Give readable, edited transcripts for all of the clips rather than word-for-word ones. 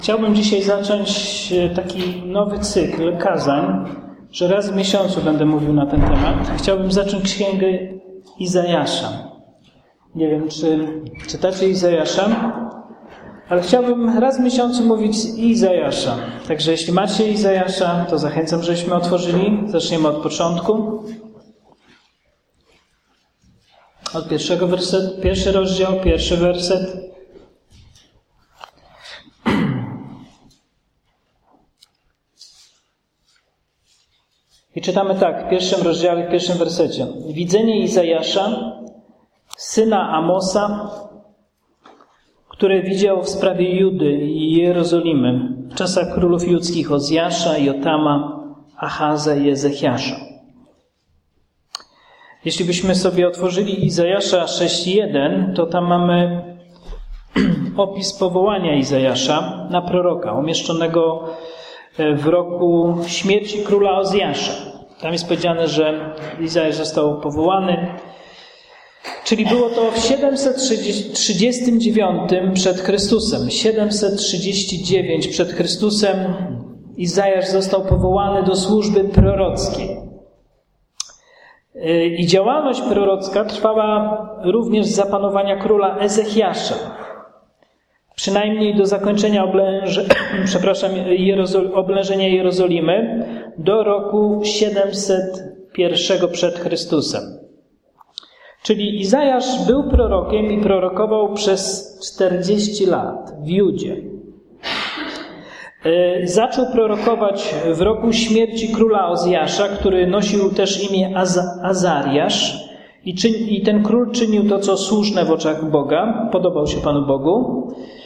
Chciałbym dzisiaj zacząć taki nowy cykl kazań, że raz w miesiącu będę mówił na ten temat. Chciałbym zacząć księgę Izajasza. Nie wiem, czy czytacie Izajasza, ale chciałbym raz w miesiącu mówić Izajasza. Także jeśli macie Izajasza, to zachęcam, żebyśmy otworzyli. Zaczniemy od początku. Od pierwszego wersetu, pierwszy rozdział, pierwszy werset. I czytamy tak, w pierwszym rozdziale, w pierwszym wersecie. Widzenie Izajasza, syna Amosa, które widział w sprawie Judy i Jerozolimy w czasach królów judzkich Ozjasza, Jotama, Achaza i Ezechiasza. Jeśli byśmy sobie otworzyli Izajasza 6:1, to tam mamy opis powołania Izajasza na proroka, umieszczonego w roku śmierci króla Ozjasza. Tam jest powiedziane, że Izajasz został powołany, czyli było to w 739 przed Chrystusem. 739 przed Chrystusem Izajasz został powołany do służby prorockiej. I działalność prorocka trwała również za panowania króla Ezechiasza. Przynajmniej do zakończenia oblężenia Jerozolimy do roku 701 przed Chrystusem. Czyli Izajasz był prorokiem i prorokował przez 40 lat w Judzie. Zaczął prorokować w roku śmierci króla Ozjasza, który nosił też imię Azariasz. I ten król czynił to, co słuszne w oczach Boga. Podobał się Panu Bogu.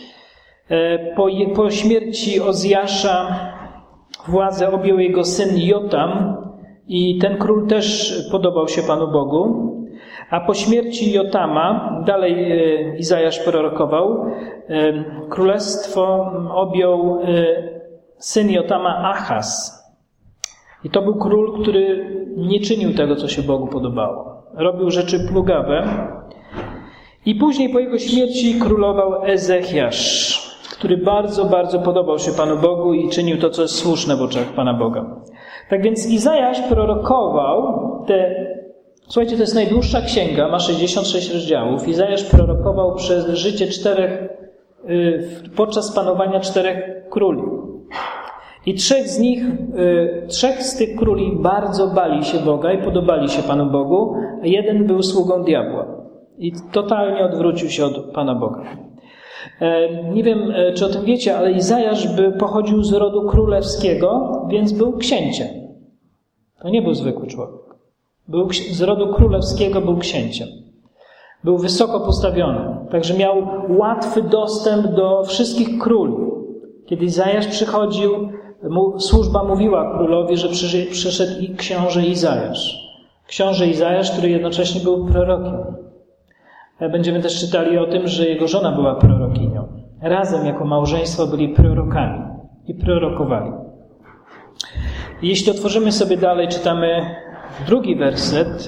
Po śmierci Ozjasza władzę objął jego syn Jotam i ten król też podobał się Panu Bogu. A po śmierci Jotama, dalej Izajasz prorokował, królestwo objął syn Jotama Achaz. I to był król, który nie czynił tego, co się Bogu podobało. Robił rzeczy plugawe. I później po jego śmierci królował Ezechiasz, który bardzo, bardzo podobał się Panu Bogu i czynił to, co jest słuszne w oczach Pana Boga. Tak więc Izajasz prorokował Słuchajcie, to jest najdłuższa księga, ma 66 rozdziałów. Izajasz prorokował przez życie podczas panowania 4 króli. I trzech z tych króli bardzo bali się Boga i podobali się Panu Bogu, a jeden był sługą diabła. I totalnie odwrócił się od Pana Boga. Nie wiem, czy o tym wiecie, ale Izajasz pochodził z rodu królewskiego, więc był księciem. To nie był zwykły człowiek. Z rodu królewskiego był księciem. Był wysoko postawiony. Także miał łatwy dostęp do wszystkich króli. Kiedy Izajasz przychodził, służba mówiła królowi, że przyszedł i książę Izajasz. Książę Izajasz, który jednocześnie był prorokiem. Będziemy też czytali o tym, że jego żona była prorokinią. Razem jako małżeństwo byli prorokami i prorokowali. Jeśli otworzymy sobie dalej, czytamy drugi werset,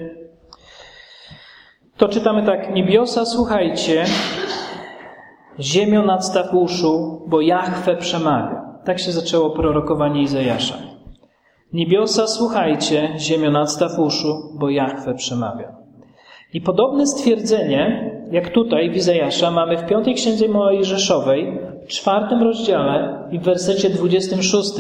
to czytamy tak: niebiosa, słuchajcie, ziemio nadstaw uszu, bo Jahwe przemawia. Tak się zaczęło prorokowanie Izajasza. Niebiosa, słuchajcie, ziemio nadstaw uszu, bo Jahwe przemawia. I podobne stwierdzenie, jak tutaj w Izajasza, mamy w 5 księdze Mojżeszowej, w 4 rozdziale i w wersecie 26.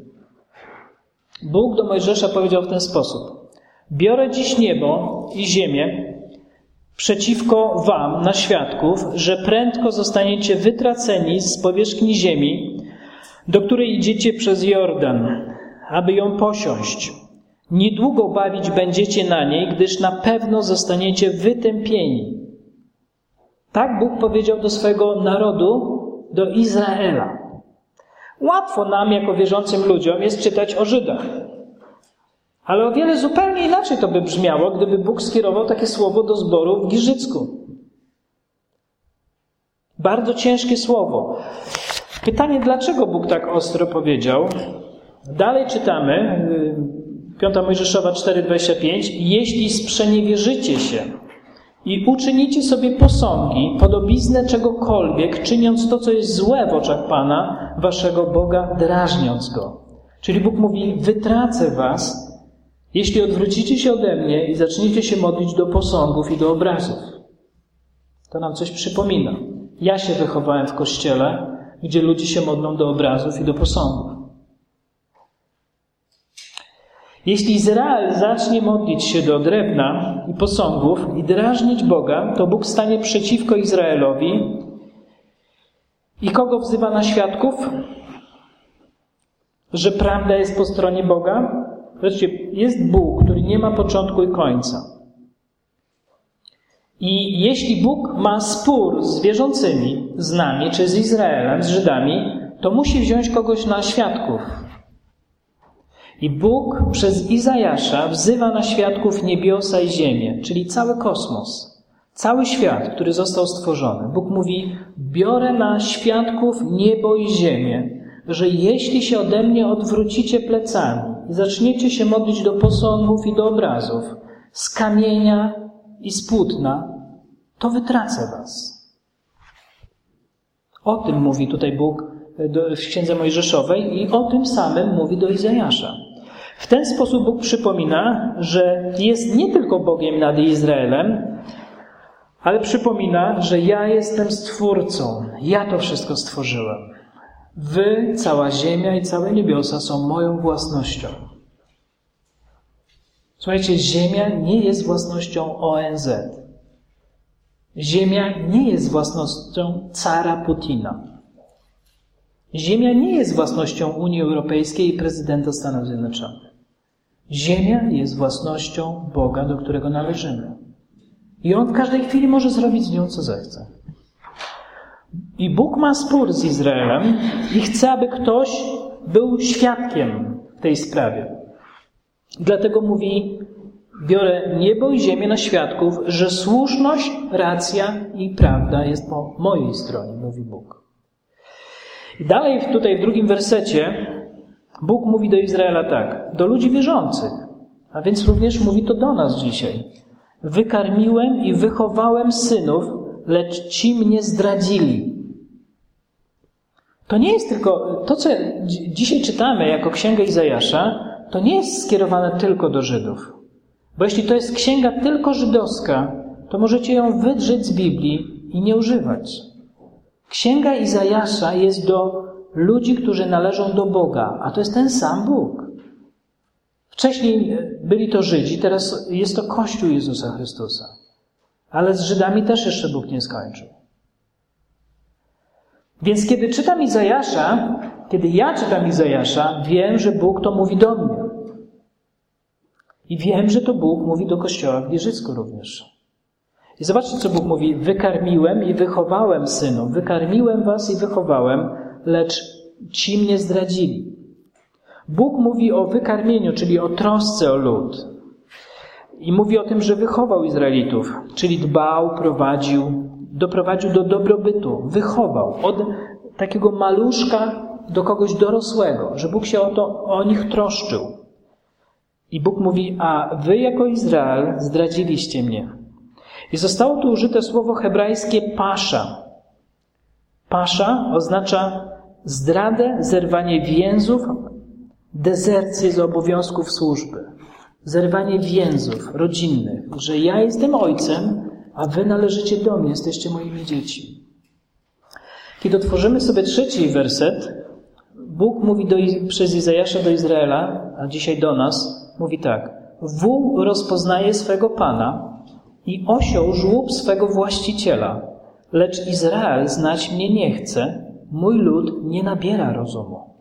Bóg do Mojżesza powiedział w ten sposób: biorę dziś niebo i ziemię przeciwko wam na świadków, że prędko zostaniecie wytraceni z powierzchni ziemi, do której idziecie przez Jordan, aby ją posiąść. Niedługo bawić będziecie na niej, gdyż na pewno zostaniecie wytępieni. Tak Bóg powiedział do swojego narodu, do Izraela. Łatwo nam, jako wierzącym ludziom, jest czytać o Żydach. Ale o wiele zupełnie inaczej to by brzmiało, gdyby Bóg skierował takie słowo do zboru w Giżycku. Bardzo ciężkie słowo. Pytanie, dlaczego Bóg tak ostro powiedział? Dalej czytamy, 5 Mojżeszowa 4:25. Jeśli sprzeniewierzycie się i uczynicie sobie posągi, podobiznę czegokolwiek, czyniąc to, co jest złe w oczach Pana, waszego Boga, drażniąc Go. Czyli Bóg mówi, wytracę was, jeśli odwrócicie się ode mnie i zaczniecie się modlić do posągów i do obrazów. To nam coś przypomina. Ja się wychowałem w kościele, gdzie ludzie się modlą do obrazów i do posągów. Jeśli Izrael zacznie modlić się do drewna i posągów i drażnić Boga, to Bóg stanie przeciwko Izraelowi. I kogo wzywa na świadków? Że prawda jest po stronie Boga? Zobaczcie, jest Bóg, który nie ma początku i końca. I jeśli Bóg ma spór z wierzącymi, z nami, czy z Izraelem, z Żydami, to musi wziąć kogoś na świadków. I Bóg przez Izajasza wzywa na świadków niebiosa i ziemię, czyli cały kosmos, cały świat, który został stworzony. Bóg mówi, biorę na świadków niebo i ziemię, że jeśli się ode mnie odwrócicie plecami i zaczniecie się modlić do posągów i do obrazów, z kamienia i z płótna, to wytracę was. O tym mówi tutaj Bóg w Księdze Mojżeszowej i o tym samym mówi do Izajasza. W ten sposób Bóg przypomina, że jest nie tylko Bogiem nad Izraelem, ale przypomina, że ja jestem Stwórcą. Ja to wszystko stworzyłem. Wy, cała ziemia i całe niebiosa są moją własnością. Słuchajcie, ziemia nie jest własnością ONZ. Ziemia nie jest własnością cara Putina. Ziemia nie jest własnością Unii Europejskiej i prezydenta Stanów Zjednoczonych. Ziemia jest własnością Boga, do którego należymy. I On w każdej chwili może zrobić z nią, co zechce. I Bóg ma spór z Izraelem i chce, aby ktoś był świadkiem w tej sprawie. Dlatego mówi, biorę niebo i ziemię na świadków, że słuszność, racja i prawda jest po mojej stronie, mówi Bóg. I dalej tutaj w drugim wersecie Bóg mówi do Izraela tak, do ludzi wierzących, a więc również mówi to do nas dzisiaj. Wykarmiłem i wychowałem synów, lecz ci mnie zdradzili. To nie jest tylko, to co dzisiaj czytamy jako Księgę Izajasza, to nie jest skierowane tylko do Żydów. Bo jeśli to jest księga tylko żydowska, to możecie ją wydrzeć z Biblii i nie używać. Księga Izajasza jest do ludzi, którzy należą do Boga, a to jest ten sam Bóg. Wcześniej byli to Żydzi, teraz jest to Kościół Jezusa Chrystusa. Ale z Żydami też jeszcze Bóg nie skończył. Więc kiedy czytam Izajasza, kiedy ja czytam Izajasza, wiem, że Bóg to mówi do mnie. I wiem, że to Bóg mówi do Kościoła w Wierzycku również. I zobaczcie, co Bóg mówi. Wykarmiłem i wychowałem synów. Wykarmiłem was i wychowałem, lecz ci mnie zdradzili. Bóg mówi o wykarmieniu, czyli o trosce o lud. I mówi o tym, że wychował Izraelitów, czyli dbał, doprowadził do dobrobytu, wychował od takiego maluszka do kogoś dorosłego, że Bóg się o nich troszczył. I Bóg mówi, a wy jako Izrael zdradziliście mnie. I zostało tu użyte słowo hebrajskie pasza. Pasza oznacza zdradę, zerwanie więzów, dezercję z obowiązków służby. Zerwanie więzów rodzinnych, że ja jestem ojcem, a wy należycie do mnie, jesteście moimi dziećmi. Kiedy otworzymy sobie 3 werset, Bóg mówi przez Izajasza do Izraela, a dzisiaj do nas, mówi tak. Wół rozpoznaje swego Pana i osioł żłób swego właściciela, lecz Izrael znać mnie nie chce, mój lud nie nabiera rozumu.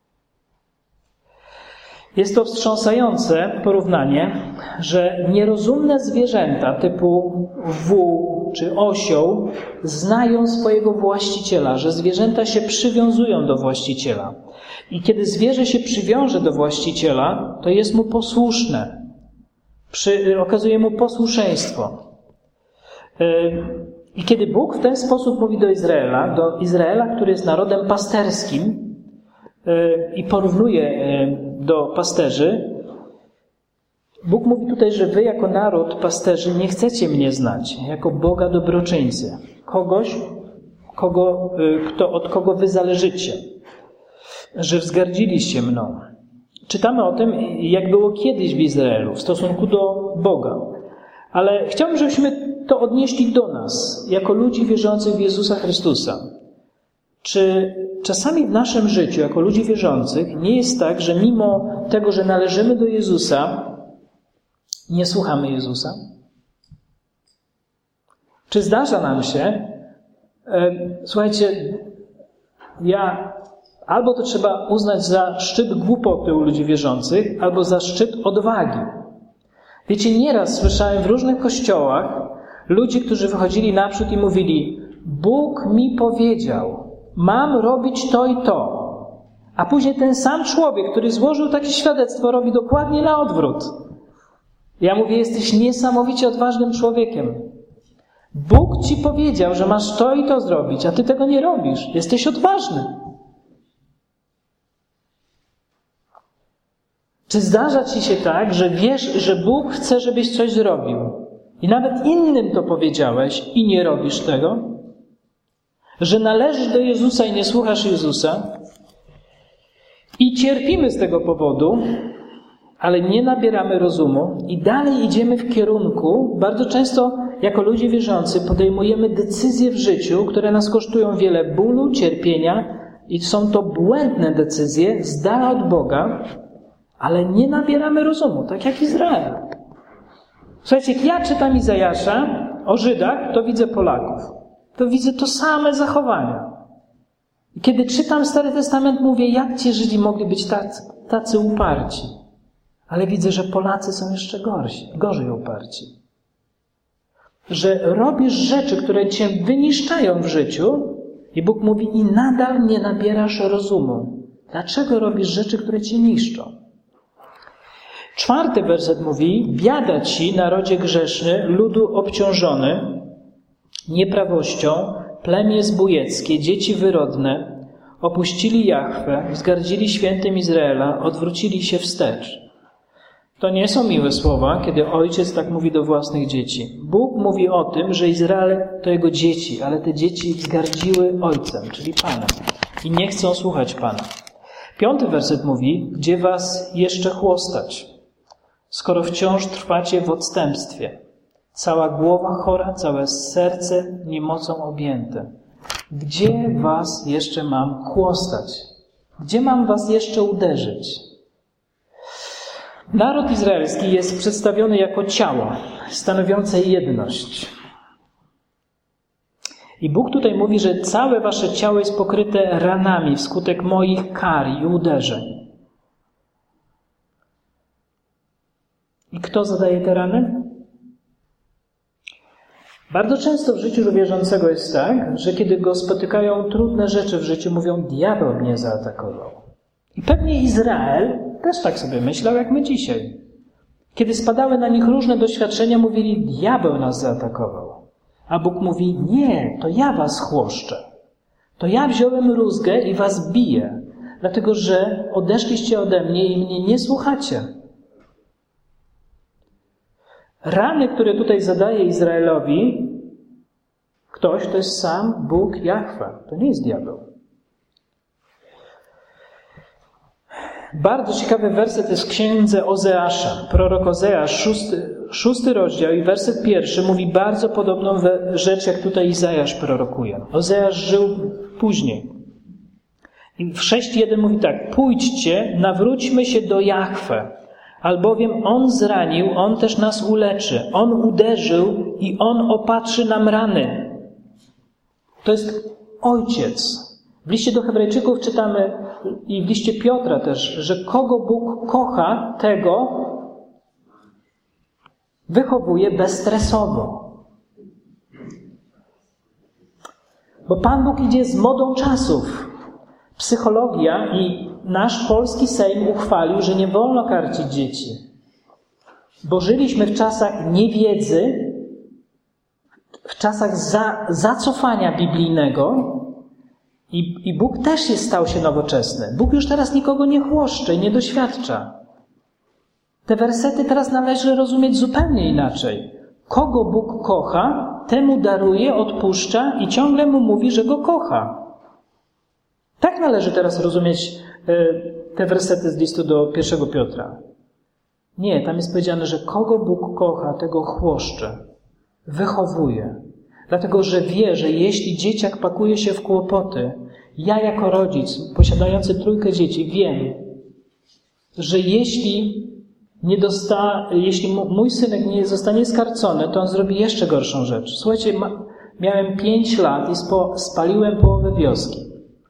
Jest to wstrząsające porównanie, że nierozumne zwierzęta typu wół czy osioł znają swojego właściciela, że zwierzęta się przywiązują do właściciela. I kiedy zwierzę się przywiąże do właściciela, to jest mu posłuszne. Okazuje mu posłuszeństwo. I kiedy Bóg w ten sposób mówi do Izraela, który jest narodem pasterskim i porównuje do pasterzy, Bóg mówi tutaj, że wy jako naród pasterzy nie chcecie mnie znać, jako Boga dobroczyńcy. Kogoś, od kogo wy zależycie. Że wzgardziliście mną. Czytamy o tym, jak było kiedyś w Izraelu w stosunku do Boga. Ale chciałbym, żebyśmy to odnieśli do nas, jako ludzi wierzących w Jezusa Chrystusa. Czy czasami w naszym życiu, jako ludzi wierzących, nie jest tak, że mimo tego, że należymy do Jezusa, nie słuchamy Jezusa? Czy zdarza nam się, słuchajcie, albo to trzeba uznać za szczyt głupoty u ludzi wierzących, albo za szczyt odwagi. Wiecie, nieraz słyszałem w różnych kościołach ludzi, którzy wychodzili naprzód i mówili: Bóg mi powiedział, mam robić to i to. A później ten sam człowiek, który złożył takie świadectwo, robi dokładnie na odwrót. Ja mówię, jesteś niesamowicie odważnym człowiekiem. Bóg ci powiedział, że masz to i to zrobić, a ty tego nie robisz. Jesteś odważny. Czy zdarza ci się tak, że wiesz, że Bóg chce, żebyś coś zrobił i nawet innym to powiedziałeś i nie robisz tego? Że należysz do Jezusa i nie słuchasz Jezusa? I cierpimy z tego powodu, ale nie nabieramy rozumu i dalej idziemy w kierunku, bardzo często jako ludzie wierzący podejmujemy decyzje w życiu, które nas kosztują wiele bólu, cierpienia i są to błędne decyzje z dala od Boga, ale nie nabieramy rozumu, tak jak Izrael. Słuchajcie, jak ja czytam Izajasza o Żydach, to widzę Polaków. To widzę to same zachowania. Kiedy czytam Stary Testament, mówię, jak ci Żydzi mogli być tacy uparci. Ale widzę, że Polacy są jeszcze gorzej uparci. Że robisz rzeczy, które cię wyniszczają w życiu i Bóg mówi, i nadal nie nabierasz rozumu. Dlaczego robisz rzeczy, które cię niszczą? 4 werset mówi, biada ci, narodzie grzeszny, ludu obciążony nieprawością, plemię zbójeckie, dzieci wyrodne, opuścili Jahwe, wzgardzili świętym Izraela, odwrócili się wstecz. To nie są miłe słowa, kiedy ojciec tak mówi do własnych dzieci. Bóg mówi o tym, że Izrael to jego dzieci, ale te dzieci wzgardziły ojcem, czyli Panem, i nie chcą słuchać Pana. 5 werset mówi, gdzie was jeszcze chłostać, skoro wciąż trwacie w odstępstwie. Cała głowa chora, całe serce niemocą objęte. Gdzie was jeszcze mam chłostać? Gdzie mam was jeszcze uderzyć? Naród izraelski jest przedstawiony jako ciało, stanowiące jedność. I Bóg tutaj mówi, że całe wasze ciało jest pokryte ranami wskutek moich kar i uderzeń. I kto zadaje te rany? Bardzo często w życiu wierzącego jest tak, że kiedy go spotykają trudne rzeczy w życiu, mówią, diabeł mnie zaatakował. I pewnie Izrael też tak sobie myślał, jak my dzisiaj. Kiedy spadały na nich różne doświadczenia, mówili, diabeł nas zaatakował. A Bóg mówi, nie, to ja was chłoszczę. To ja wziąłem rózgę i was biję, dlatego że odeszliście ode mnie i mnie nie słuchacie. Rany, które tutaj zadaje Izraelowi ktoś, to jest sam Bóg Jahwe. To nie jest diabeł. Bardzo ciekawy werset jest w księdze Ozeasza. Prorok Ozeasz, 6 rozdział i werset 1 mówi bardzo podobną rzecz, jak tutaj Izajasz prorokuje. Ozeasz żył później. I w 6:1 mówi tak, pójdźcie, nawróćmy się do Jahwe, albowiem On zranił, On też nas uleczy. On uderzył i On opatrzy nam rany. To jest Ojciec. W liście do Hebrajczyków czytamy i w liście Piotra też, że kogo Bóg kocha, tego wychowuje bezstresowo. Bo Pan Bóg idzie z modą czasów. Psychologia i nasz polski Sejm uchwalił, że nie wolno karcić dzieci. Bo żyliśmy w czasach niewiedzy, w czasach zacofania biblijnego i Bóg też stał się nowoczesny. Bóg już teraz nikogo nie chłoszcze i nie doświadcza. Te wersety teraz należy rozumieć zupełnie inaczej. Kogo Bóg kocha, temu daruje, odpuszcza i ciągle mu mówi, że go kocha. Tak należy teraz rozumieć te wersety z listu do 1 Piotra. Nie, tam jest powiedziane, że kogo Bóg kocha, tego chłoszcze, wychowuje. Dlatego, że wie, że jeśli dzieciak pakuje się w kłopoty, ja jako rodzic posiadający 3 dzieci wiem, że jeśli mój synek nie zostanie skarcony, to on zrobi jeszcze gorszą rzecz. Słuchajcie, miałem 5 lat i spaliłem połowę wioski.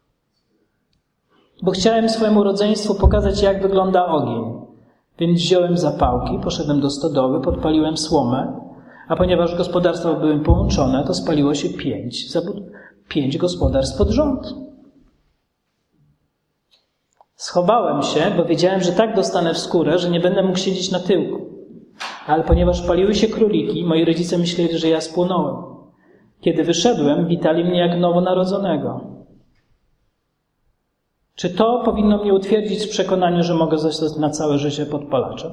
Bo chciałem swojemu rodzeństwu pokazać, jak wygląda ogień. Więc wziąłem zapałki, poszedłem do stodoły, podpaliłem słomę, a ponieważ gospodarstwa były połączone, to spaliło się 5 gospodarstw pod rząd. Schowałem się, bo wiedziałem, że tak dostanę w skórę, że nie będę mógł siedzieć na tyłku. Ale ponieważ paliły się króliki, moi rodzice myśleli, że ja spłonąłem. Kiedy wyszedłem, witali mnie jak nowonarodzonego. Czy to powinno mnie utwierdzić w przekonaniu, że mogę zostać na całe życie podpalaczem?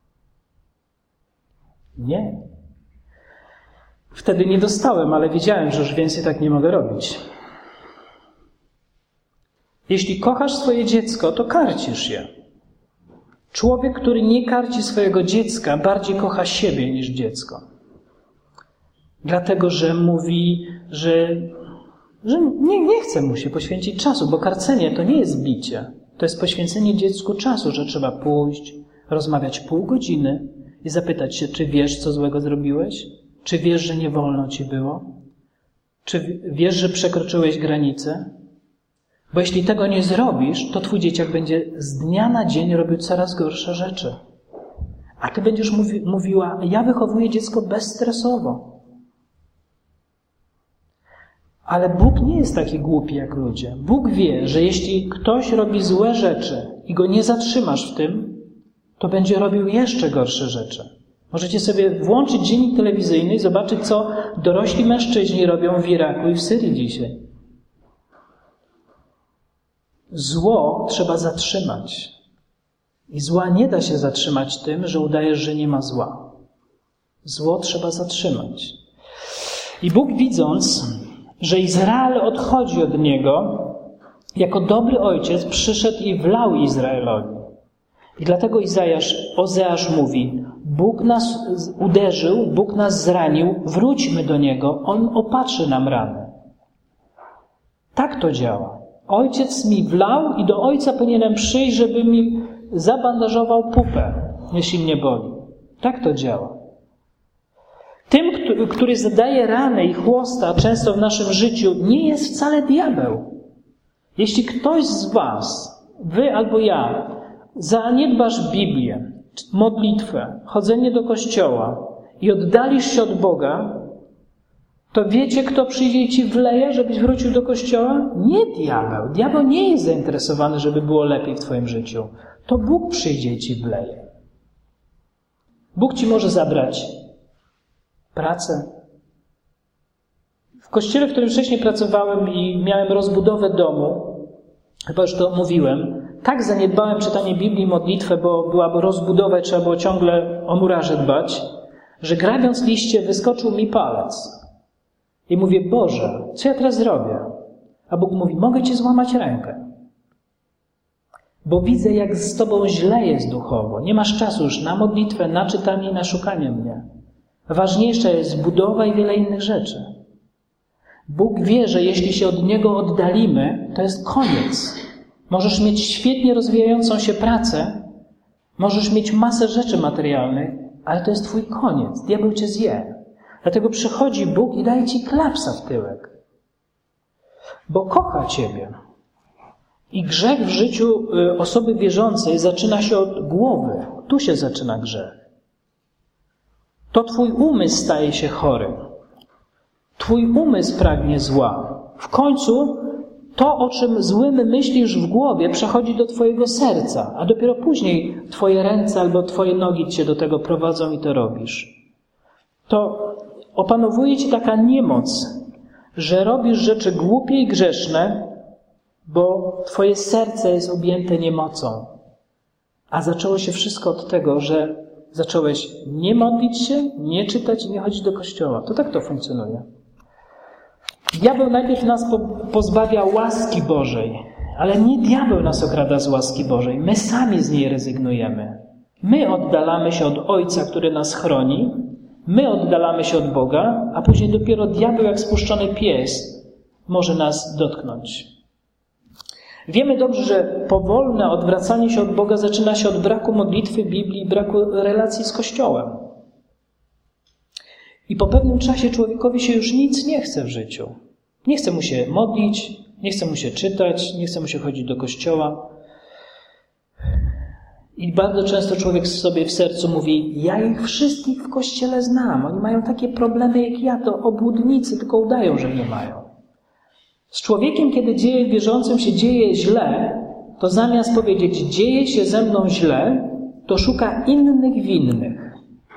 Nie. Wtedy nie dostałem, ale wiedziałem, że już więcej tak nie mogę robić. Jeśli kochasz swoje dziecko, to karcisz je. Człowiek, który nie karci swojego dziecka, bardziej kocha siebie niż dziecko. Dlatego, że mówi, że nie chce mu się poświęcić czasu, bo karcenie to nie jest bicie. To jest poświęcenie dziecku czasu, że trzeba pójść, rozmawiać pół godziny i zapytać się, czy wiesz, co złego zrobiłeś? Czy wiesz, że nie wolno ci było? Czy wiesz, że przekroczyłeś granicę? Bo jeśli tego nie zrobisz, to twój dzieciak będzie z dnia na dzień robił coraz gorsze rzeczy. A ty będziesz mówiła, ja wychowuję dziecko bezstresowo. Ale Bóg nie jest taki głupi jak ludzie. Bóg wie, że jeśli ktoś robi złe rzeczy i go nie zatrzymasz w tym, to będzie robił jeszcze gorsze rzeczy. Możecie sobie włączyć dziennik telewizyjny i zobaczyć, co dorośli mężczyźni robią w Iraku i w Syrii dzisiaj. Zło trzeba zatrzymać. I zła nie da się zatrzymać tym, że udajesz, że nie ma zła. Zło trzeba zatrzymać. I Bóg, widząc, że Izrael odchodzi od Niego, jako dobry ojciec przyszedł i wlał Izraelowi. I dlatego Ozeasz mówi, Bóg nas uderzył, Bóg nas zranił, wróćmy do Niego, On opatrzy nam rany. Tak to działa. Ojciec mi wlał i do ojca powinienem przyjść, żeby mi zabandażował pupę, jeśli mnie boli. Tak to działa. Tym, który zadaje rany i chłosta często w naszym życiu, nie jest wcale diabeł. Jeśli ktoś z was, wy albo ja, zaniedbasz Biblię, modlitwę, chodzenie do kościoła i oddalisz się od Boga, to wiecie, kto przyjdzie i ci wleje, żebyś wrócił do kościoła? Nie diabeł. Diabeł nie jest zainteresowany, żeby było lepiej w twoim życiu. To Bóg przyjdzie i ci wleje. Bóg ci może zabrać pracę. W kościele, w którym wcześniej pracowałem i miałem rozbudowę domu, chyba już to mówiłem, tak zaniedbałem czytanie Biblii i modlitwę, bo była rozbudowa i trzeba było ciągle o murarzy dbać, że grabiąc liście wyskoczył mi palec. I mówię, Boże, co ja teraz zrobię? A Bóg mówi, mogę ci złamać rękę. Bo widzę, jak z tobą źle jest duchowo. Nie masz czasu już na modlitwę, na czytanie i na szukanie mnie. Ważniejsza jest budowa i wiele innych rzeczy. Bóg wie, że jeśli się od Niego oddalimy, to jest koniec. Możesz mieć świetnie rozwijającą się pracę, możesz mieć masę rzeczy materialnych, ale to jest twój koniec. Diabeł cię zje. Dlatego przychodzi Bóg i daje ci klapsa w tyłek. Bo kocha ciebie. I grzech w życiu osoby wierzącej zaczyna się od głowy. Tu się zaczyna grzech. To twój umysł staje się chory. Twój umysł pragnie zła. W końcu to, o czym złym myślisz w głowie, przechodzi do twojego serca, a dopiero później twoje ręce albo twoje nogi cię do tego prowadzą i to robisz. To opanowuje cię taka niemoc, że robisz rzeczy głupie i grzeszne, bo twoje serce jest objęte niemocą. A zaczęło się wszystko od tego, że zacząłeś nie modlić się, nie czytać i nie chodzić do kościoła. To tak to funkcjonuje. Diabeł najpierw nas pozbawia łaski Bożej, ale nie diabeł nas okrada z łaski Bożej. My sami z niej rezygnujemy. My oddalamy się od Ojca, który nas chroni. My oddalamy się od Boga, a później dopiero diabeł, jak spuszczony pies, może nas dotknąć. Wiemy dobrze, że powolne odwracanie się od Boga zaczyna się od braku modlitwy, Biblii, braku relacji z Kościołem. I po pewnym czasie człowiekowi się już nic nie chce w życiu. Nie chce mu się modlić, nie chce mu się czytać, nie chce mu się chodzić do kościoła. I bardzo często człowiek sobie w sercu mówi: ja ich wszystkich w kościele znam, oni mają takie problemy jak ja, to obłudnicy, tylko udają, że nie mają. Z człowiekiem, kiedy wierzącym się dzieje źle, to zamiast powiedzieć: dzieje się ze mną źle, to szuka innych winnych.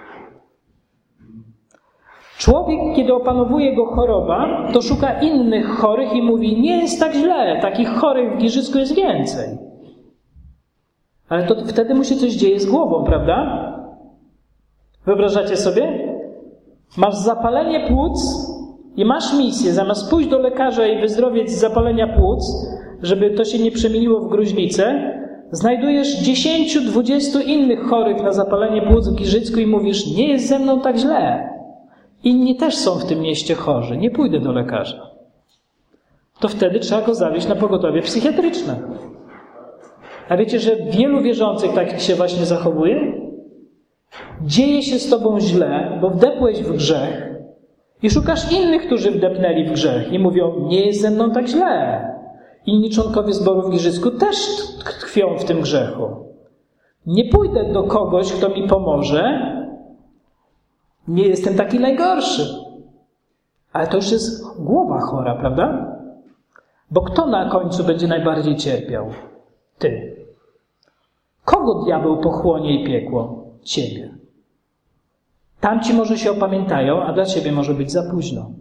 Człowiek, kiedy opanowuje go choroba, to szuka innych chorych i mówi: nie jest tak źle, takich chorych w Giżycku jest więcej. Ale to wtedy mu się coś dzieje z głową, prawda? Wyobrażacie sobie? Masz zapalenie płuc i masz misję, zamiast pójść do lekarza i wyzdrowieć z zapalenia płuc, żeby to się nie przemieniło w gruźlicę, znajdujesz 10-20 innych chorych na zapalenie płuc w Giżycku i mówisz: nie jest ze mną tak źle. Inni też są w tym mieście chorzy, nie pójdę do lekarza. To wtedy trzeba go zawieźć na pogotowie psychiatryczne. A wiecie, że wielu wierzących takich się właśnie zachowuje? Dzieje się z tobą źle, bo wdepłeś w grzech i szukasz innych, którzy wdepnęli w grzech i mówią: nie jest ze mną tak źle. Inni członkowie zboru w Giżycku też tkwią w tym grzechu. Nie pójdę do kogoś, kto mi pomoże, nie jestem taki najgorszy. Ale to już jest głowa chora, prawda? Bo kto na końcu będzie najbardziej cierpiał? Ty. Kogo diabeł pochłonie i piekło? Ciebie. Tamci może się opamiętają, a dla ciebie może być za późno.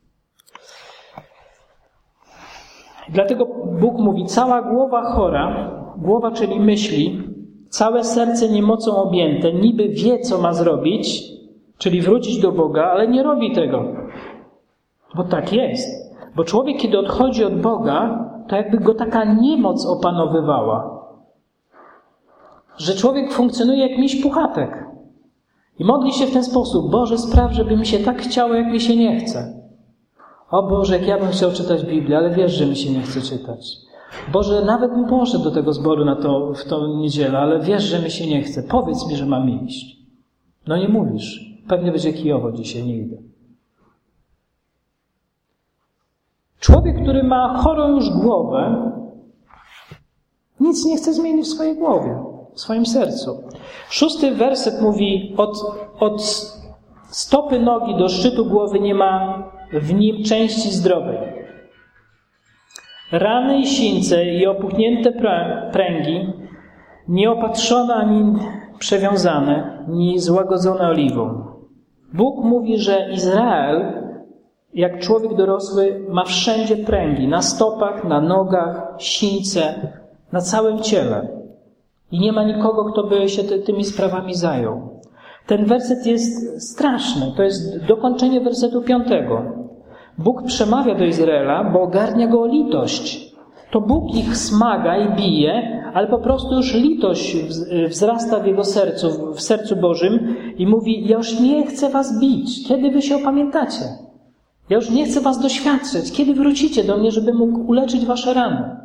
Dlatego Bóg mówi: cała głowa chora, głowa czyli myśli, całe serce niemocą objęte, niby wie, co ma zrobić, czyli wrócić do Boga, ale nie robi tego. Bo tak jest. Bo człowiek, kiedy odchodzi od Boga, to jakby go taka niemoc opanowywała. Że człowiek funkcjonuje jak miś puchatek. I modli się w ten sposób: Boże, spraw, żeby mi się tak chciało, jak mi się nie chce. O Boże, jak ja bym chciał czytać Biblię, ale wiesz, że mi się nie chce czytać. Boże, nawet bym poszedł do tego zboru w tą niedzielę, ale wiesz, że mi się nie chce. Powiedz mi, że mam iść. No nie mówisz. Pewnie będzie kijowo dzisiaj, nie idę. Człowiek, który ma chorą już głowę, nic nie chce zmienić w swojej głowie, w swoim sercu. 6 werset mówi: od stopy nogi do szczytu głowy nie ma w nim części zdrowej. Rany i sińce i opuchnięte pręgi, nieopatrzone ani przewiązane, ni złagodzone oliwą. Bóg mówi, że Izrael, jak człowiek dorosły, ma wszędzie pręgi, na stopach, na nogach, sińce, na całym ciele. I nie ma nikogo, kto by się tymi sprawami zajął. Ten werset jest straszny. To jest dokończenie wersetu 5. Bóg przemawia do Izraela, bo ogarnia go litość. To Bóg ich smaga i bije, ale po prostu już litość wzrasta w jego sercu, w sercu Bożym i mówi: ja już nie chcę was bić. Kiedy wy się opamiętacie? Ja już nie chcę was doświadczać. Kiedy wrócicie do mnie, żebym mógł uleczyć wasze rany?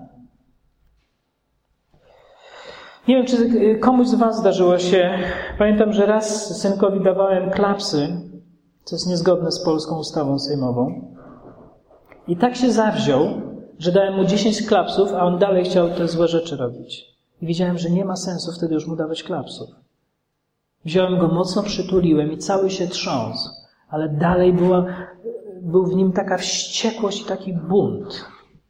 Nie wiem, czy komuś z was zdarzyło się. Pamiętam, że raz synkowi dawałem klapsy, co jest niezgodne z polską ustawą sejmową. I tak się zawziął, że dałem mu 10 klapsów, a on dalej chciał te złe rzeczy robić. I wiedziałem, że nie ma sensu wtedy już mu dawać klapsów. Wziąłem go, mocno przytuliłem i cały się trząsł, ale dalej był w nim taka wściekłość i taki bunt.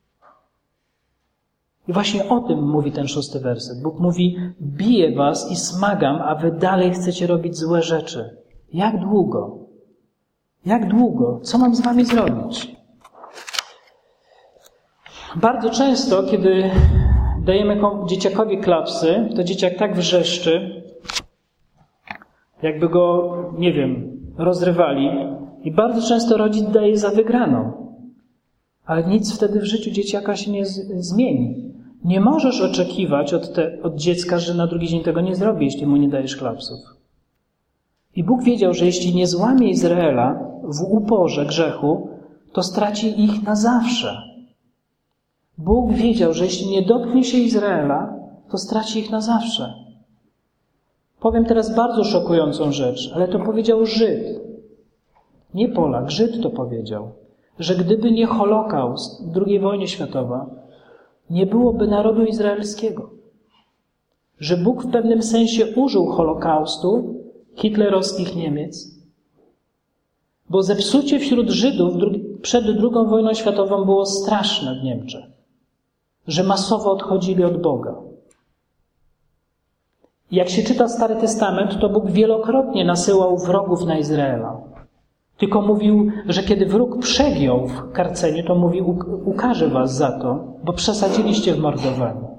I właśnie o tym mówi ten 6 werset. Bóg mówi: biję was i smagam, a wy dalej chcecie robić złe rzeczy. Jak długo? Jak długo? Co mam z wami zrobić? Bardzo często, kiedy dajemy dzieciakowi klapsy, to dzieciak tak wrzeszczy, jakby go, nie wiem, rozrywali. I bardzo często rodzic daje za wygraną. Ale nic wtedy w życiu dzieciaka się nie zmieni. Nie możesz oczekiwać od dziecka, że na drugi dzień tego nie zrobi, jeśli mu nie dajesz klapsów. I Bóg wiedział, że jeśli nie złamie Izraela w uporze grzechu, to straci ich na zawsze. Bóg wiedział, że jeśli nie dotknie się Izraela, to straci ich na zawsze. Powiem teraz bardzo szokującą rzecz, ale to powiedział Żyd. Nie Polak, Żyd to powiedział. Że gdyby nie Holokaust, II wojna światowa, nie byłoby narodu izraelskiego. Że Bóg w pewnym sensie użył Holokaustu hitlerowskich Niemiec, bo zepsucie wśród Żydów przed II wojną światową było straszne w Niemczech. Że masowo odchodzili od Boga. Jak się czyta Stary Testament, to Bóg wielokrotnie nasyłał wrogów na Izraela. Tylko mówił, że kiedy wróg przegiął w karceniu, to mówi, ukażę was za to, bo przesadziliście w mordowaniu.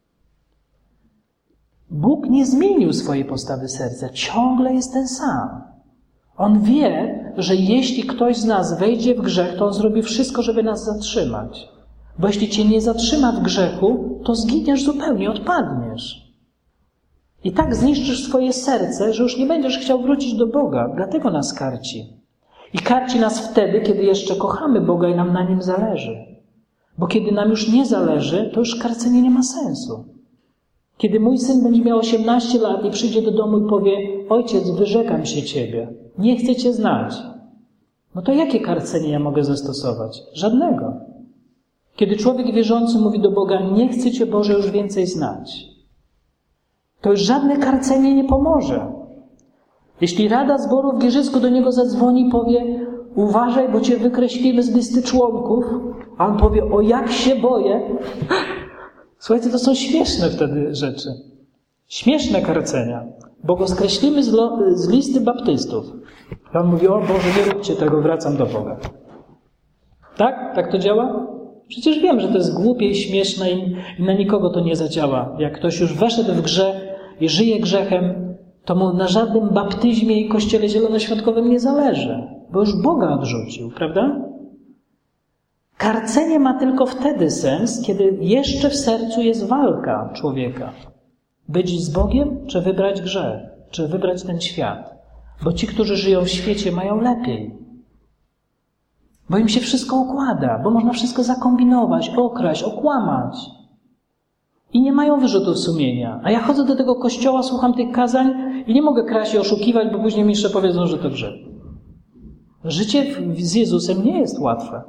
Bóg nie zmienił swojej postawy serca. Ciągle jest ten sam. On wie, że jeśli ktoś z nas wejdzie w grzech, to on zrobi wszystko, żeby nas zatrzymać. Bo jeśli cię nie zatrzyma w grzechu, to zginiesz zupełnie, odpadniesz. I tak zniszczysz swoje serce, że już nie będziesz chciał wrócić do Boga. Dlatego nas karci. I karci nas wtedy, kiedy jeszcze kochamy Boga i nam na Nim zależy. Bo kiedy nam już nie zależy, to już karcenie nie ma sensu. Kiedy mój syn będzie miał 18 lat i przyjdzie do domu i powie: ojciec, wyrzekam się Ciebie, nie chcę Cię znać. No to jakie karcenie ja mogę zastosować? Żadnego. Kiedy człowiek wierzący mówi do Boga: nie chcę Cię, Boże, już więcej znać, to już żadne karcenie nie pomoże. Jeśli Rada Zboru w Gierzycku do niego zadzwoni i powie: uważaj, bo Cię wykreślimy z listy członków, a on powie: o jak się boję. Słuchajcie, to są śmieszne wtedy rzeczy. Śmieszne karcenia, bo go skreślimy z listy baptystów. I on mówi: o Boże, nie róbcie tego, wracam do Boga. Tak? Tak to działa? Przecież wiem, że to jest głupie i śmieszne i na nikogo to nie zadziała. Jak ktoś już weszedł w grzech i żyje grzechem, to mu na żadnym baptyzmie i kościele zielonoświątkowym nie zależy, bo już Boga odrzucił, prawda? Karcenie ma tylko wtedy sens, kiedy jeszcze w sercu jest walka człowieka. Być z Bogiem, czy wybrać grzech, czy wybrać ten świat. Bo ci, którzy żyją w świecie, mają lepiej. Bo im się wszystko układa, bo można wszystko zakombinować, okraść, okłamać. I nie mają wyrzutów sumienia. A ja chodzę do tego kościoła, słucham tych kazań i nie mogę kraść i oszukiwać, bo później mi jeszcze powiedzą, że to grzech. Życie z Jezusem nie jest łatwe.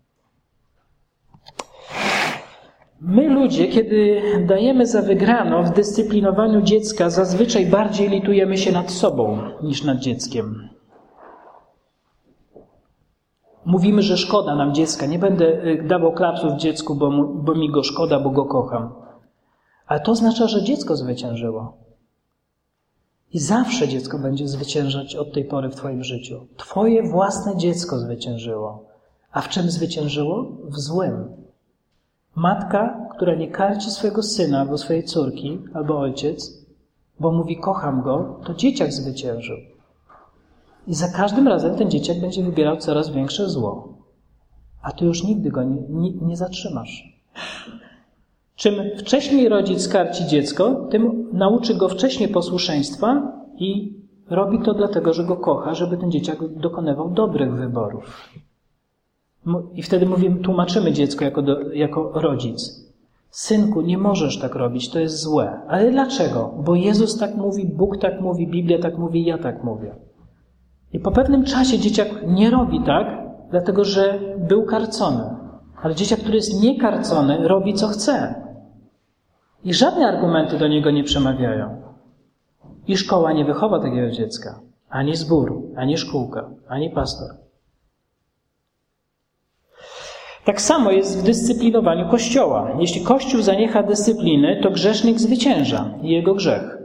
My ludzie, kiedy dajemy za wygraną w dyscyplinowaniu dziecka, zazwyczaj bardziej litujemy się nad sobą niż nad dzieckiem. Mówimy, że szkoda nam dziecka. Nie będę dawał klapsów dziecku, bo mi go szkoda, bo go kocham. Ale to oznacza, że dziecko zwyciężyło. I zawsze dziecko będzie zwyciężać od tej pory w twoim życiu. Twoje własne dziecko zwyciężyło. A w czym zwyciężyło? W złym. Matka, która nie karci swojego syna albo swojej córki, albo ojciec, bo mówi: kocham go, to dzieciak zwyciężył. I za każdym razem ten dzieciak będzie wybierał coraz większe zło. A ty już nigdy go nie zatrzymasz. Czym wcześniej rodzic karci dziecko, tym nauczy go wcześniej posłuszeństwa i robi to dlatego, że go kocha, żeby ten dzieciak dokonywał dobrych wyborów. I wtedy tłumaczymy dziecko jako rodzic: synku, nie możesz tak robić, to jest złe. Ale dlaczego? Bo Jezus tak mówi, Bóg tak mówi, Biblia tak mówi, ja tak mówię. I po pewnym czasie dzieciak nie robi tak, dlatego że był karcony. Ale dzieciak, który jest niekarcony, robi co chce. I żadne argumenty do niego nie przemawiają. I szkoła nie wychowa takiego dziecka. Ani zbór, ani szkółka, ani pastor. Tak samo jest w dyscyplinowaniu Kościoła. Jeśli Kościół zaniecha dyscypliny, to grzesznik zwycięża i jego grzech.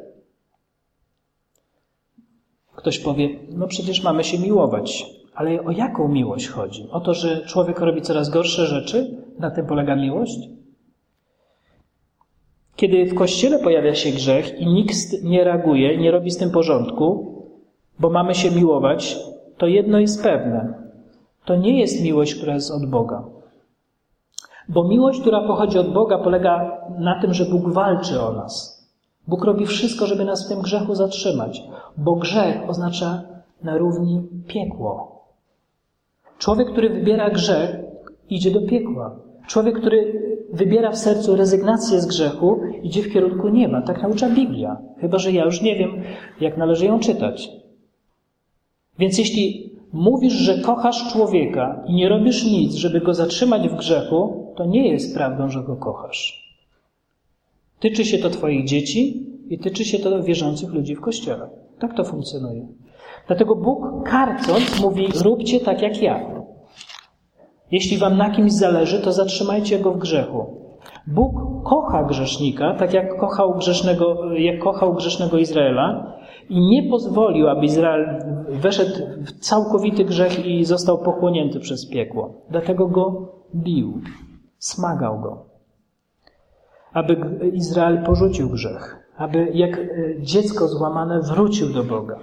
Ktoś powie: no przecież mamy się miłować. Ale o jaką miłość chodzi? O to, że człowiek robi coraz gorsze rzeczy? Na tym polega miłość? Kiedy w Kościele pojawia się grzech i nikt nie reaguje, nie robi z tym porządku, bo mamy się miłować, to jedno jest pewne. To nie jest miłość, która jest od Boga. Bo miłość, która pochodzi od Boga, polega na tym, że Bóg walczy o nas. Bóg robi wszystko, żeby nas w tym grzechu zatrzymać, bo grzech oznacza na równi piekło. Człowiek, który wybiera grzech, idzie do piekła. Człowiek, który wybiera w sercu rezygnację z grzechu, idzie w kierunku nieba. Tak naucza Biblia. Chyba że ja już nie wiem, jak należy ją czytać. Więc jeśli mówisz, że kochasz człowieka i nie robisz nic, żeby go zatrzymać w grzechu, to nie jest prawdą, że go kochasz. Tyczy się to twoich dzieci i tyczy się to wierzących ludzi w Kościele. Tak to funkcjonuje. Dlatego Bóg, karcąc, mówi: róbcie tak jak ja. Jeśli wam na kimś zależy, to zatrzymajcie go w grzechu. Bóg kocha grzesznika, tak jak kochał grzesznego Izraela i nie pozwolił, aby Izrael weszedł w całkowity grzech i został pochłonięty przez piekło. Dlatego go bił, smagał go. Aby Izrael porzucił grzech, aby jak dziecko złamane wrócił do Boga.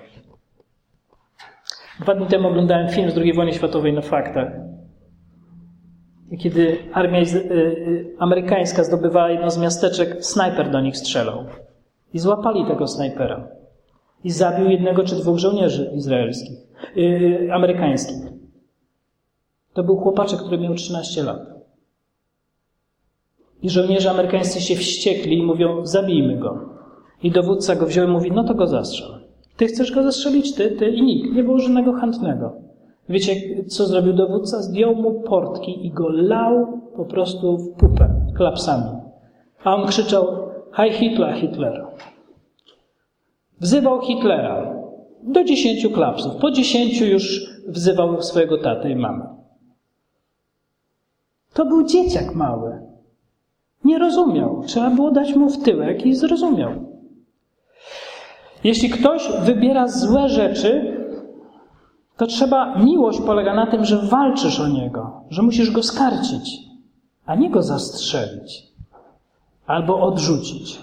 2 dni temu oglądałem film z II wojny światowej na faktach. Kiedy armia amerykańska zdobywała jedno z miasteczek, snajper do nich strzelał. I złapali tego snajpera. I zabił 1 czy 2 żołnierzy amerykańskich. To był chłopaczek, który miał 13 lat. I żołnierze amerykańscy się wściekli i mówią: zabijmy go. I dowódca go wziął i mówi: no to go zastrzel. Ty chcesz go zastrzelić? Ty i nikt. Nie było żadnego chętnego. Wiecie, co zrobił dowódca? Zdjął mu portki i go lał po prostu w pupę klapsami. A on krzyczał: Heil Hitler, Hitler. Wzywał Hitlera. Do 10 klapsów. Po 10 już wzywał swojego tatę i mamę. To był dzieciak mały. Nie rozumiał. Trzeba było dać mu w tyłek i zrozumiał. Jeśli ktoś wybiera złe rzeczy, to miłość polega na tym, że walczysz o niego, że musisz go skarcić, a nie go zastrzelić albo odrzucić.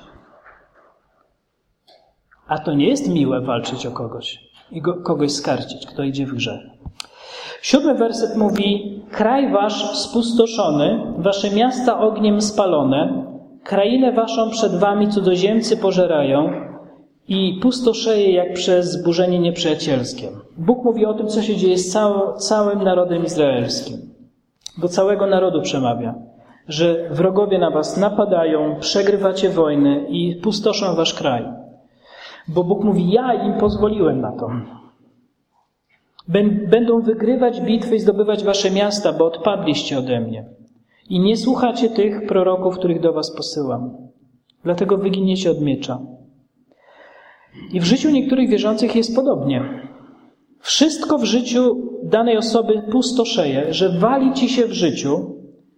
A to nie jest miłe walczyć o kogoś i kogoś skarcić, kto idzie w grzech. 7 werset mówi: kraj wasz spustoszony, wasze miasta ogniem spalone, krainę waszą przed wami cudzoziemcy pożerają i pustoszeje jak przez zburzenie nieprzyjacielskie. Bóg mówi o tym, co się dzieje z całym narodem izraelskim. Do całego narodu przemawia, że wrogowie na was napadają, przegrywacie wojny i pustoszą wasz kraj. Bo Bóg mówi: ja im pozwoliłem na to. Będą wygrywać bitwy i zdobywać wasze miasta, bo odpadliście ode mnie. I nie słuchacie tych proroków, których do was posyłam. Dlatego wyginiecie od miecza. I w życiu niektórych wierzących jest podobnie. Wszystko w życiu danej osoby pustoszeje, że wali ci się w życiu.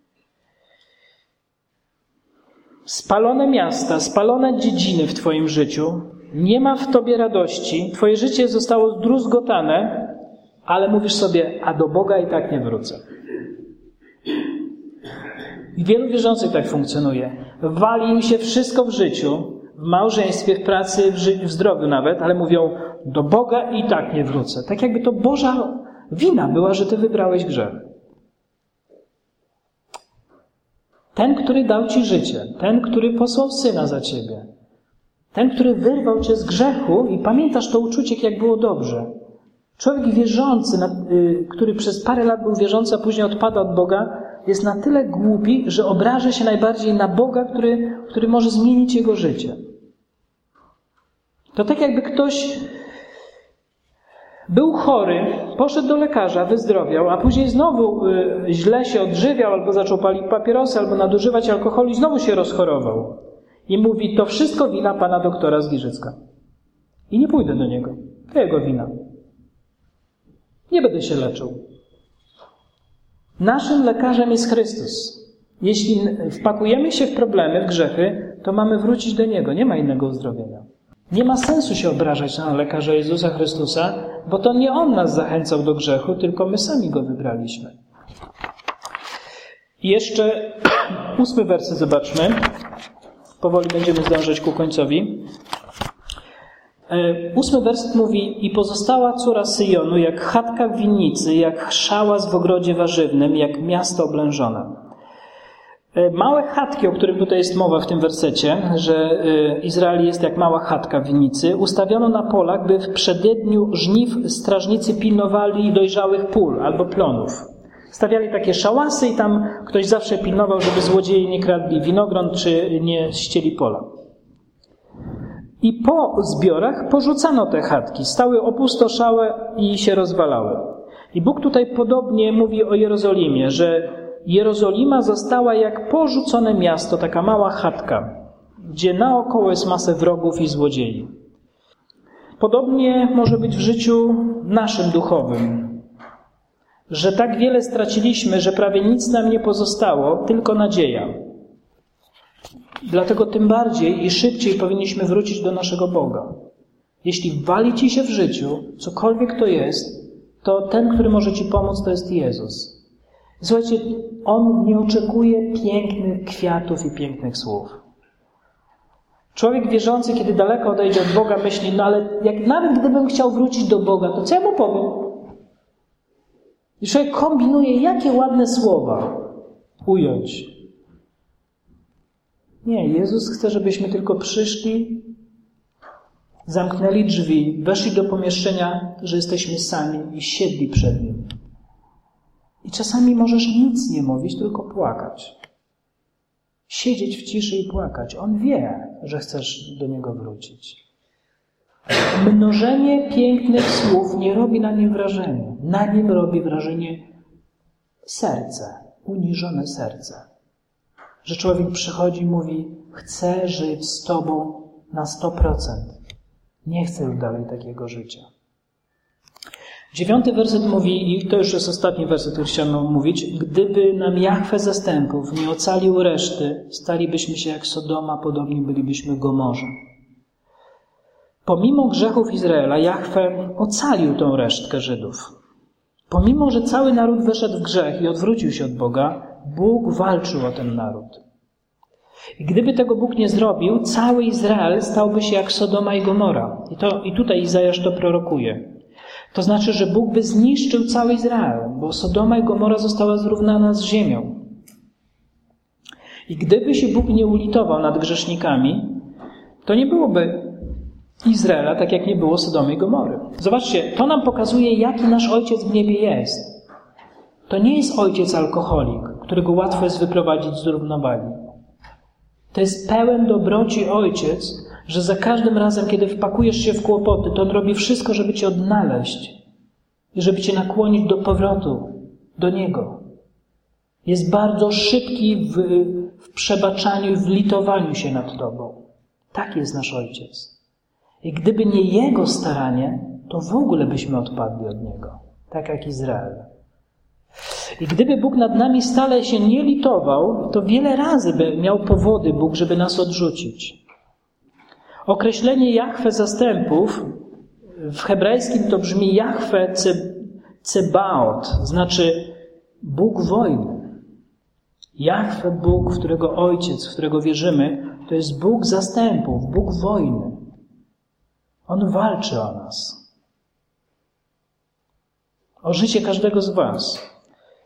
Spalone miasta, spalone dziedziny w twoim życiu. Nie ma w tobie radości. Twoje życie zostało zdruzgotane, ale mówisz sobie: a do Boga i tak nie wrócę. I wielu wierzących tak funkcjonuje. Wali im się wszystko w życiu, w małżeństwie, w pracy, w zdrowiu nawet, ale mówią: do Boga i tak nie wrócę. Tak jakby to Boża wina była, że ty wybrałeś grzech. Ten, który dał ci życie, ten, który posłał Syna za ciebie, ten, który wyrwał cię z grzechu i pamiętasz to uczucie, jak było dobrze. Człowiek wierzący, który przez parę lat był wierzący, a później odpada od Boga, jest na tyle głupi, że obraża się najbardziej na Boga, który może zmienić jego życie. To tak jakby ktoś był chory, poszedł do lekarza, wyzdrowiał, a później znowu źle się odżywiał, albo zaczął palić papierosy, albo nadużywać alkoholu i znowu się rozchorował. I mówi: to wszystko wina pana doktora z Giżycka. I nie pójdę do niego. To jego wina. Nie będę się leczył. Naszym lekarzem jest Chrystus. Jeśli wpakujemy się w problemy, w grzechy, to mamy wrócić do Niego. Nie ma innego uzdrowienia. Nie ma sensu się obrażać na lekarza Jezusa Chrystusa, bo to nie On nas zachęcał do grzechu, tylko my sami Go wybraliśmy. I jeszcze 8 werset zobaczmy. Powoli będziemy zdążyć ku końcowi. 8 werset mówi: i pozostała córa Syjonu jak chatka w winnicy, jak szałas w ogrodzie warzywnym, jak miasto oblężone. Małe chatki, o którym tutaj jest mowa w tym wersecie, że Izrael jest jak mała chatka w winnicy, ustawiono na polach, by w przededniu żniw strażnicy pilnowali dojrzałych pól albo plonów. Stawiali takie szałasy i tam ktoś zawsze pilnował, żeby złodzieje nie kradli winogron czy nie ścieli pola. I po zbiorach porzucano te chatki, stały opustoszałe i się rozwalały. I Bóg tutaj podobnie mówi o Jerozolimie, że Jerozolima została jak porzucone miasto, taka mała chatka, gdzie naokoło jest masę wrogów i złodziei. Podobnie może być w życiu naszym duchowym, że tak wiele straciliśmy, że prawie nic nam nie pozostało, tylko nadzieja. Dlatego tym bardziej i szybciej powinniśmy wrócić do naszego Boga. Jeśli wali ci się w życiu, cokolwiek to jest, to ten, który może ci pomóc, to jest Jezus. Słuchajcie, On nie oczekuje pięknych kwiatów i pięknych słów. Człowiek wierzący, kiedy daleko odejdzie od Boga, myśli, no ale jak nawet gdybym chciał wrócić do Boga, to co ja mu powiem? I człowiek kombinuje, jakie ładne słowa ująć. Nie, Jezus chce, żebyśmy tylko przyszli, zamknęli drzwi, weszli do pomieszczenia, że jesteśmy sami i siedli przed Nim. I czasami możesz nic nie mówić, tylko płakać. Siedzieć w ciszy i płakać. On wie, że chcesz do Niego wrócić. Mnożenie pięknych słów nie robi na Nim wrażenia. Na Nim robi wrażenie serce, uniżone serce. Że człowiek przychodzi i mówi: chcę żyć z Tobą na 100%. Nie chcę już dalej takiego życia. 9 werset mówi, i to już jest ostatni werset, który chciałem mówić: gdyby nam Jahwe zastępów nie ocalił reszty, stalibyśmy się jak Sodoma, podobni bylibyśmy Gomorze. Pomimo grzechów Izraela, Jahwe ocalił tą resztkę Żydów. Pomimo, że cały naród wyszedł w grzech i odwrócił się od Boga, Bóg walczył o ten naród. I gdyby tego Bóg nie zrobił, cały Izrael stałby się jak Sodoma i Gomora. I tutaj Izajasz to prorokuje. To znaczy, że Bóg by zniszczył cały Izrael, bo Sodoma i Gomora została zrównana z ziemią. I gdyby się Bóg nie ulitował nad grzesznikami, to nie byłoby Izraela, tak jak nie było Sodomy i Gomory. Zobaczcie, to nam pokazuje, jaki nasz Ojciec w niebie jest. To nie jest ojciec alkoholik, którego łatwo jest wyprowadzić z równowagi. To jest pełen dobroci ojciec, że za każdym razem, kiedy wpakujesz się w kłopoty, to on robi wszystko, żeby cię odnaleźć i żeby cię nakłonić do powrotu do Niego. Jest bardzo szybki w przebaczaniu i w litowaniu się nad tobą. Tak jest nasz Ojciec. I gdyby nie Jego staranie, to w ogóle byśmy odpadli od Niego. Tak jak Izrael. I gdyby Bóg nad nami stale się nie litował, to wiele razy by miał powody Bóg, żeby nas odrzucić. Określenie Jahwe zastępów w hebrajskim to brzmi Jahwe Cebaot, znaczy Bóg wojny. Jahwe, Bóg, w którego Ojciec, w którego wierzymy, to jest Bóg zastępów, Bóg wojny. On walczy o nas. O życie każdego z was.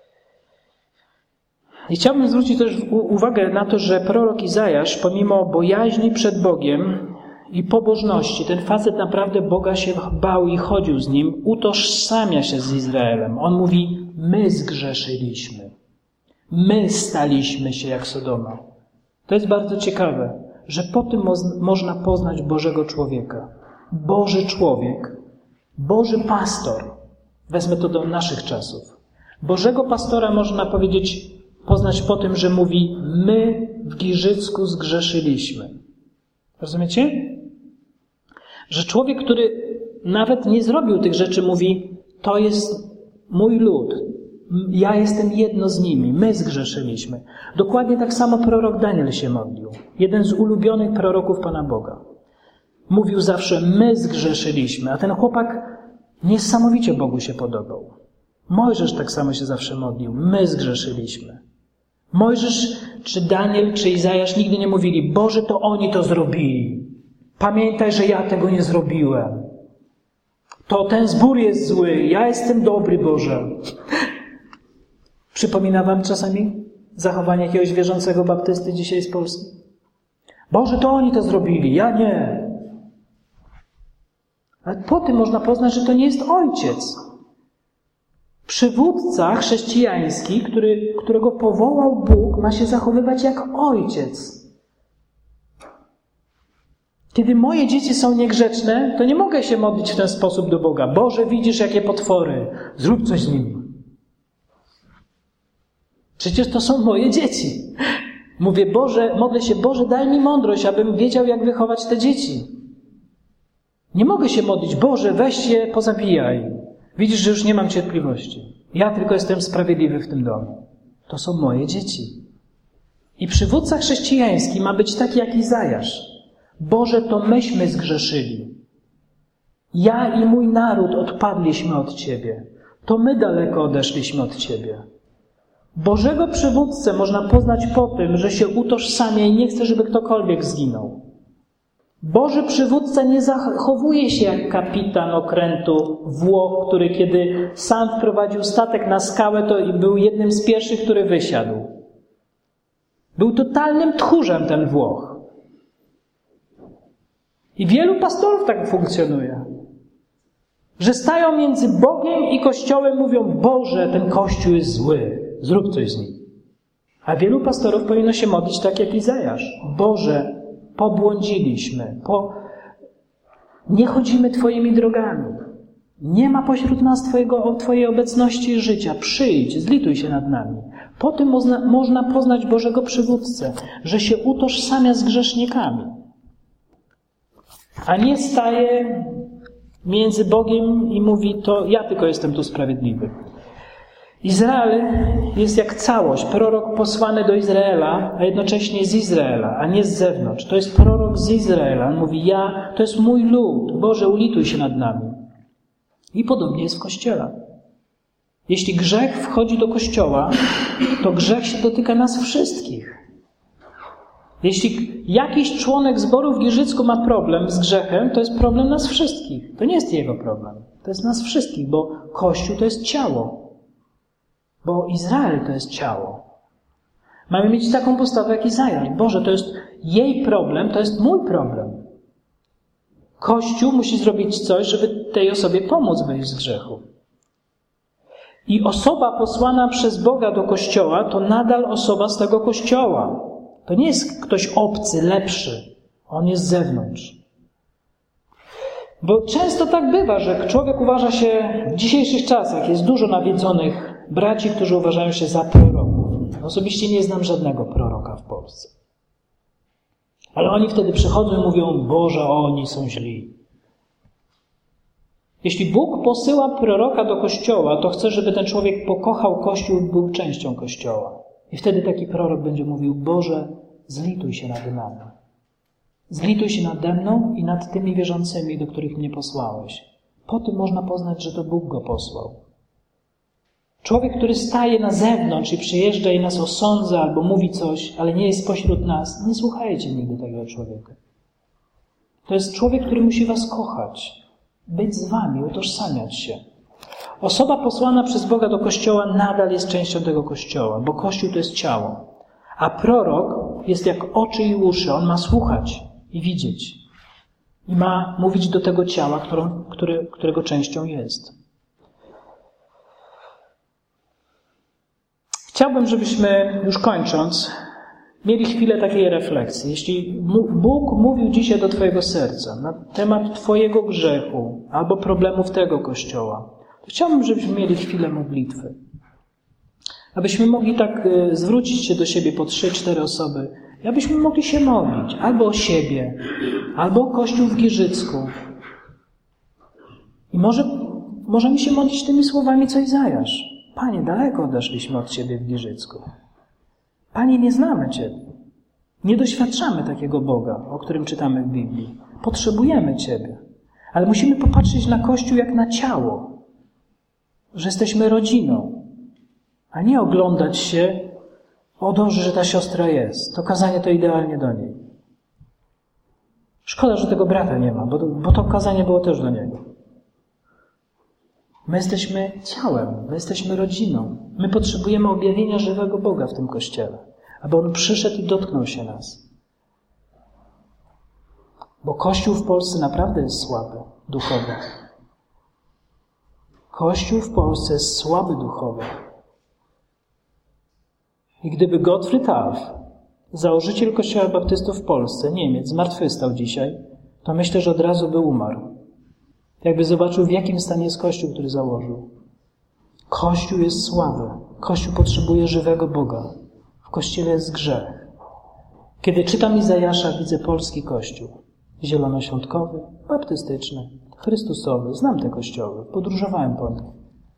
I chciałbym zwrócić też uwagę na to, że prorok Izajasz, pomimo bojaźni przed Bogiem i pobożności, ten facet naprawdę Boga się bał i chodził z Nim, utożsamia się z Izraelem. On mówi: my zgrzeszyliśmy. My staliśmy się jak Sodoma. To jest bardzo ciekawe, że po tym można poznać Bożego człowieka. Boży człowiek, Boży pastor. Wezmę to do naszych czasów. Bożego pastora można poznać po tym, że mówi: my w Giżycku zgrzeszyliśmy. Rozumiecie? Że człowiek, który nawet nie zrobił tych rzeczy, mówi: to jest mój lud. Ja jestem jedno z nimi. My zgrzeszyliśmy. Dokładnie tak samo prorok Daniel się modlił. Jeden z ulubionych proroków Pana Boga. Mówił zawsze: my zgrzeszyliśmy. A ten chłopak niesamowicie Bogu się podobał. Mojżesz tak samo się zawsze modlił: my zgrzeszyliśmy. Mojżesz, czy Daniel, czy Izajasz nigdy nie mówili: Boże, to oni to zrobili. Pamiętaj, że ja tego nie zrobiłem. To ten zbór jest zły, ja jestem dobry, Boże. Przypomina wam czasami zachowanie jakiegoś wierzącego baptysty dzisiaj z Polski? Boże, to oni to zrobili, ja nie. Ale po tym można poznać, że to nie jest ojciec. Przywódca chrześcijański, którego powołał Bóg, ma się zachowywać jak ojciec. Kiedy moje dzieci są niegrzeczne, to nie mogę się modlić w ten sposób do Boga. Boże, widzisz jakie potwory, zrób coś z nimi. Przecież to są moje dzieci. Mówię: Boże, modlę się: Boże, daj mi mądrość, abym wiedział, jak wychować te dzieci. Nie mogę się modlić: Boże, weź je, pozabijaj. Widzisz, że już nie mam cierpliwości. Ja tylko jestem sprawiedliwy w tym domu. To są moje dzieci. I przywódca chrześcijański ma być taki jak Izajasz. Boże, to myśmy zgrzeszyli. Ja i mój naród odpadliśmy od Ciebie. To my daleko odeszliśmy od Ciebie. Bożego przywódcę można poznać po tym, że się utożsamia i nie chce, żeby ktokolwiek zginął. Boży przywódca nie zachowuje się jak kapitan okrętu Włoch, który kiedy sam wprowadził statek na skałę, to był jednym z pierwszych, który wysiadł. Był totalnym tchórzem ten Włoch. I wielu pastorów tak funkcjonuje. Że stają między Bogiem i Kościołem, mówią: Boże, ten Kościół jest zły, zrób coś z nim. A wielu pastorów powinno się modlić tak jak Izajasz: Boże, pobłądziliśmy, nie chodzimy Twoimi drogami. Nie ma pośród nas Twojej obecności i życia. Przyjdź, zlituj się nad nami. Po tym można poznać Bożego przywódcę, że się utożsamia z grzesznikami. A nie staje między Bogiem i mówi: to ja tylko jestem tu sprawiedliwy. Izrael jest jak całość. Prorok posłany do Izraela, a jednocześnie z Izraela, a nie z zewnątrz. To jest prorok z Izraela. On mówi: to jest mój lud. Boże, ulituj się nad nami. I podobnie jest w Kościele. Jeśli grzech wchodzi do Kościoła, to grzech się dotyka nas wszystkich. Jeśli jakiś członek zboru w Giżycku ma problem z grzechem, to jest problem nas wszystkich. To nie jest jego problem. To jest nas wszystkich, bo Kościół to jest ciało. Bo Izrael to jest ciało. Mamy mieć taką postawę jak Izajasz. Boże, to jest jej problem, to jest mój problem. Kościół musi zrobić coś, żeby tej osobie pomóc wyjść z grzechu. I osoba posłana przez Boga do Kościoła to nadal osoba z tego Kościoła. To nie jest ktoś obcy, lepszy. On jest z zewnątrz. Bo często tak bywa, że człowiek uważa się, w dzisiejszych czasach jest dużo nawiedzonych braci, którzy uważają się za proroków. Osobiście nie znam żadnego proroka w Polsce. Ale oni wtedy przychodzą i mówią: Boże, oni są źli. Jeśli Bóg posyła proroka do Kościoła, to chce, żeby ten człowiek pokochał Kościół i był częścią Kościoła. I wtedy taki prorok będzie mówił: Boże, zlituj się nad nami. Zlituj się nade mną i nad tymi wierzącymi, do których mnie posłałeś. Po tym można poznać, że to Bóg go posłał. Człowiek, który staje na zewnątrz i przyjeżdża i nas osądza albo mówi coś, ale nie jest pośród nas, nie słuchajcie nigdy takiego człowieka. To jest człowiek, który musi was kochać, być z wami, utożsamiać się. Osoba posłana przez Boga do Kościoła nadal jest częścią tego Kościoła, bo Kościół to jest ciało. A prorok jest jak oczy i uszy. On ma słuchać i widzieć. I ma mówić do tego ciała, którego częścią jest. Chciałbym, żebyśmy, już kończąc, mieli chwilę takiej refleksji. Jeśli Bóg mówił dzisiaj do twojego serca na temat twojego grzechu albo problemów tego Kościoła, to chciałbym, żebyśmy mieli chwilę modlitwy. Abyśmy mogli tak zwrócić się do siebie po 3-4 osoby i abyśmy mogli się modlić albo o siebie, albo o Kościół w Giżycku. I możemy się modlić tymi słowami, co Izajasz. Panie, daleko odeszliśmy od Ciebie w Giżycku. Panie, nie znamy Ciebie. Nie doświadczamy takiego Boga, o którym czytamy w Biblii. Potrzebujemy Ciebie. Ale musimy popatrzeć na Kościół jak na ciało. Że jesteśmy rodziną. A nie oglądać się O, dobrze, że ta siostra jest. To kazanie to idealnie do niej. Szkoda, że tego brata nie ma, bo to kazanie było też do niego. My jesteśmy ciałem, my jesteśmy rodziną. My potrzebujemy objawienia żywego Boga w tym Kościele, aby On przyszedł i dotknął się nas. Bo Kościół w Polsce naprawdę jest słaby duchowo. Kościół w Polsce jest słaby duchowo. I gdyby Gottfried Alf, założyciel Kościoła Baptystów w Polsce, Niemiec, zmartwychwstał dzisiaj, to myślę, że od razu by umarł. Jakby zobaczył, w jakim stanie jest Kościół, który założył. Kościół jest słaby. Kościół potrzebuje żywego Boga. W Kościele jest grzech. Kiedy czytam Izajasza, widzę polski Kościół. Zielonoświątkowy, baptystyczny, chrystusowy. Znam te kościoły. Podróżowałem po nich.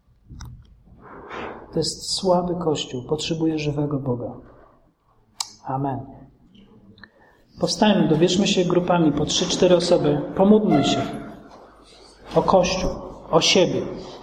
To jest słaby Kościół. Potrzebuje żywego Boga. Amen. Powstajmy, dobierzmy się grupami po 3-4 osoby. Pomódlmy się o Kościół, o siebie.